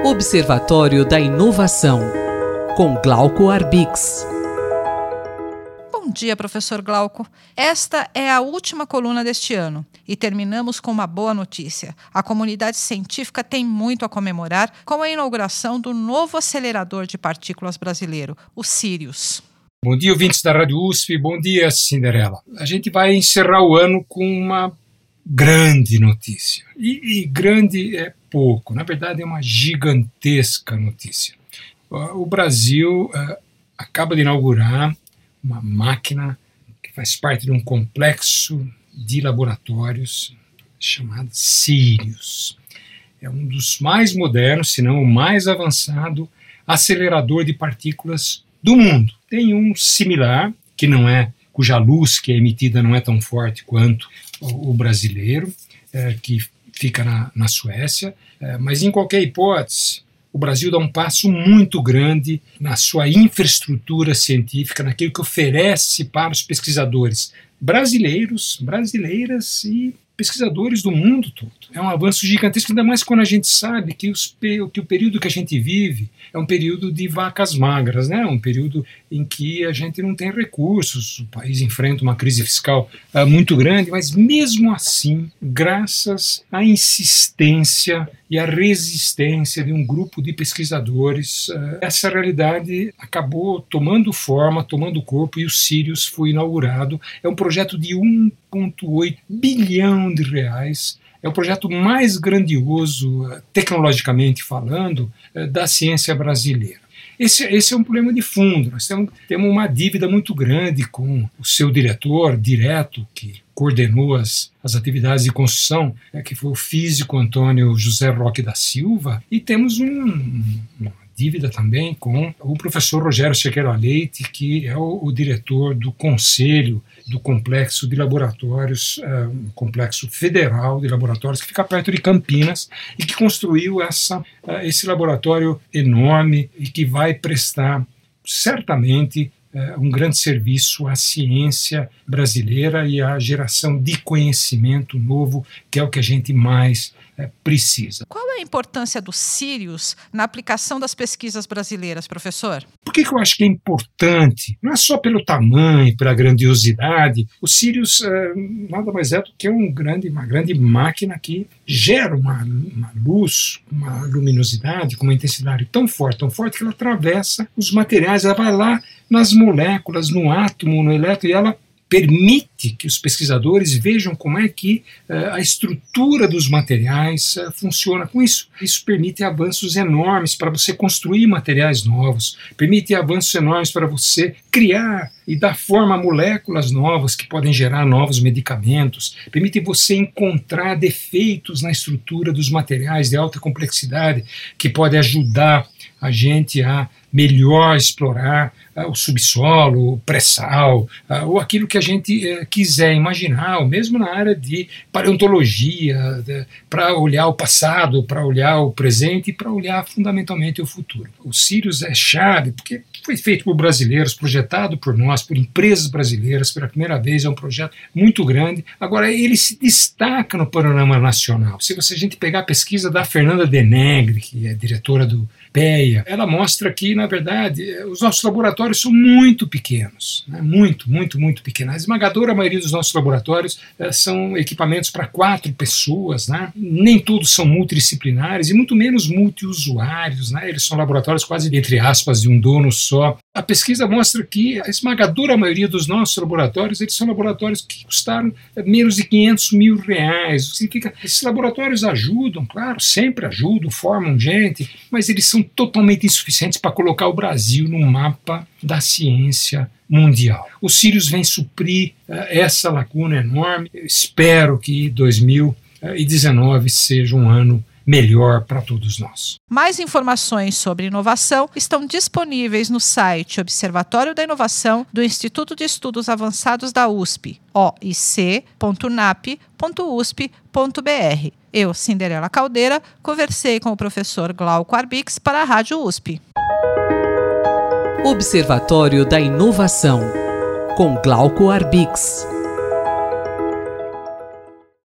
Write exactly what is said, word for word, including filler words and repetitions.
Observatório da Inovação, com Glauco Arbix. Bom dia, professor Glauco. Esta é a última coluna deste ano e terminamos com uma boa notícia. A comunidade científica tem muito a comemorar com a inauguração do novo acelerador de partículas brasileiro, o Sirius. Bom dia, ouvintes da Rádio U S P. Bom dia, Cinderela. A gente vai encerrar o ano com uma grande notícia. E, e grande é pouco. Na verdade, é uma gigantesca notícia. O Brasil uh, acaba de inaugurar uma máquina que faz parte de um complexo de laboratórios chamado Sirius. É um dos mais modernos, se não o mais avançado, acelerador de partículas do mundo. Tem um similar, que não é, cuja luz que é emitida não é tão forte quanto o, o brasileiro, é, que fica na, na Suécia, é, mas em qualquer hipótese, o Brasil dá um passo muito grande na sua infraestrutura científica, naquilo que oferece para os pesquisadores brasileiros, brasileiras e pesquisadores do mundo todo. É um avanço gigantesco, ainda mais quando a gente sabe que, os, que o período que a gente vive é um período de vacas magras, né? Um período em que a gente não tem recursos, o país enfrenta uma crise fiscal uh, muito grande, mas mesmo assim, graças à insistência e à resistência de um grupo de pesquisadores, uh, essa realidade acabou tomando forma, tomando corpo, e o Sirius foi inaugurado. É um projeto de um vírgula oito bilhão de reais. É o projeto mais grandioso, tecnologicamente falando, da ciência brasileira. Esse, esse é um problema de fundo. Nós temos, temos uma dívida muito grande com o seu diretor direto, que coordenou as, as atividades de construção, é, que foi o físico Antônio José Roque da Silva, e temos um, uma dívida também com o professor Rogério Sequeira Leite, que é o, o diretor do Conselho do Complexo de Laboratórios, uh, um complexo federal de laboratórios que fica perto de Campinas e que construiu essa, uh, esse laboratório enorme e que vai prestar certamente uh, um grande serviço à ciência brasileira e à geração de conhecimento novo, que é o que a gente mais uh, precisa. Qual é a importância do Sirius na aplicação das pesquisas brasileiras, professor? Por que, que eu acho que é importante? Não é só pelo tamanho, pela grandiosidade. O Sirius é, nada mais é do que um grande, uma grande máquina que gera uma, uma luz, uma luminosidade, com uma intensidade tão forte, tão forte, que ela atravessa os materiais, ela vai lá nas moléculas, no átomo, no elétron, e ela permite que os pesquisadores vejam como é que uh, a estrutura dos materiais uh, funciona. Com isso, isso permite avanços enormes para você construir materiais novos, permite avanços enormes para você criar e dar forma a moléculas novas que podem gerar novos medicamentos, permite você encontrar defeitos na estrutura dos materiais de alta complexidade que podem ajudar a gente a melhor explorar uh, o subsolo, o pré-sal, uh, ou aquilo que a gente uh, quiser imaginar, ou mesmo na área de paleontologia, para olhar o passado, para olhar o presente e para olhar fundamentalmente o futuro. O Sirius é chave, porque foi feito por brasileiros, projetado por nós, por empresas brasileiras, pela primeira vez, é um projeto muito grande. Agora, ele se destaca no panorama nacional. Se você, a gente pegar a pesquisa da Fernanda Denegre, que é diretora do P E A, ela mostra que, na verdade, os nossos laboratórios são muito pequenos, né? muito, muito, muito pequenos. A esmagadora maioria dos nossos laboratórios eh, são equipamentos para quatro pessoas, né? Nem todos são multidisciplinares e muito menos multiusuários, né? Eles são laboratórios quase, entre aspas, de um dono só. A pesquisa mostra que a esmagadora maioria dos nossos laboratórios, eles são laboratórios que custaram menos de quinhentos mil reais. Significa que esses laboratórios ajudam, claro, sempre ajudam, formam gente, mas eles são totalmente insuficientes para colocar o Brasil no mapa da ciência mundial. O Sirius vem suprir uh, essa lacuna enorme. Eu espero que dois mil e dezenove seja um ano melhor para todos nós. Mais informações sobre inovação estão disponíveis no site Observatório da Inovação do Instituto de Estudos Avançados da U S P, o i c ponto nap ponto u s p ponto b r. Eu, Cinderela Caldeira, conversei com o professor Glauco Arbix para a Rádio U S P. Observatório da Inovação, com Glauco Arbix.